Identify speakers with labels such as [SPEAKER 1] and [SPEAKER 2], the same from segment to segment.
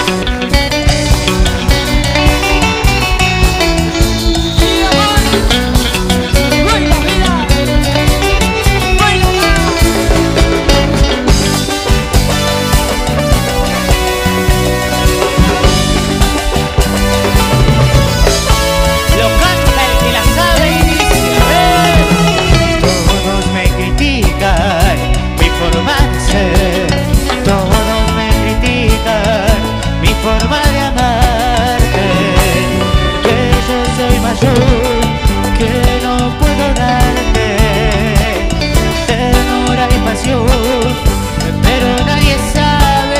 [SPEAKER 1] Que no puedo darte ternura y pasión, pero nadie sabe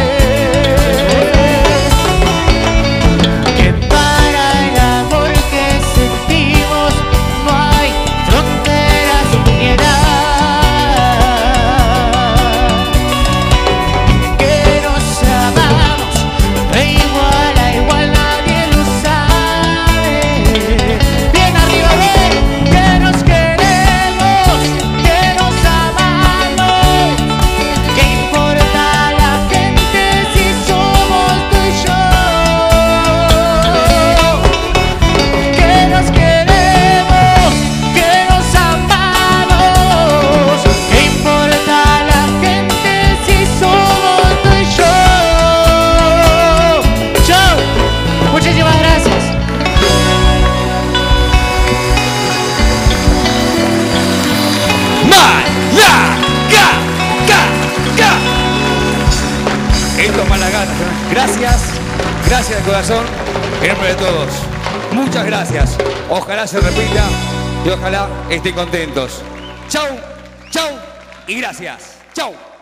[SPEAKER 1] que para el amor que sentimos no hay fronteras ni edad, que nos amamos de igual a igual, nadie lo sabe. Bien arriba, ven, que nos queremos, que nos amamos. ¿Qué importa a la gente si somos tú y yo? Que nos queremos, que nos amamos. ¿Qué importa a la gente si somos tú y yo? Chau, muchísimas gracias.
[SPEAKER 2] Esto es Malagana. Gracias, gracias de corazón, en nombre de todos. Muchas gracias. Ojalá se repita y ojalá estén contentos. Chau, chau y gracias. Chau.